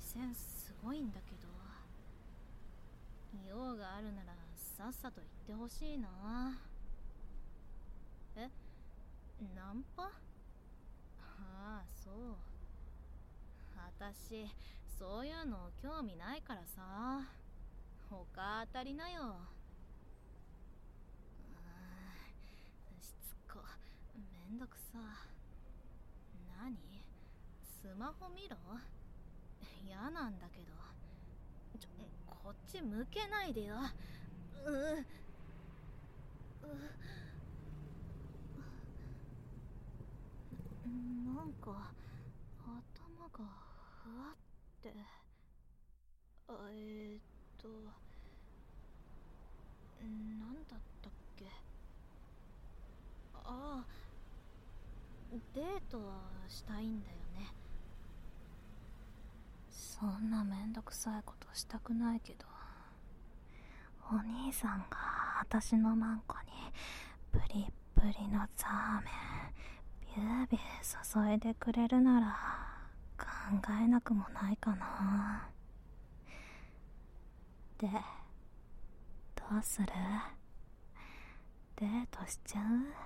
センスすごいんだけど、用があるならさっさと言ってほしいな。え、ナンパ？ああ、そう。私そういうの興味ないからさ。他当たりなよ。しつこ、めんどくさ。何？スマホ見ろ？嫌なんだけど。こっち向けないでよ。なんか頭がふわって。なんだったっけ。ああ、デートはしたいんだよね。そんなめんどくさいことしたくないけど、お兄さんが私のマンコにプリップリのザーメンビュービュー注いでくれるなら考えなくもないかな。で、どうする？デートしちゃう？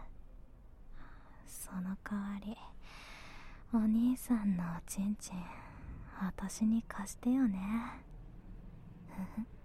その代わりお兄さんのおちんちん私に貸してよね。